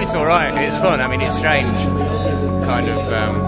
it's all right. It's fun. I mean, it's strange, kind of.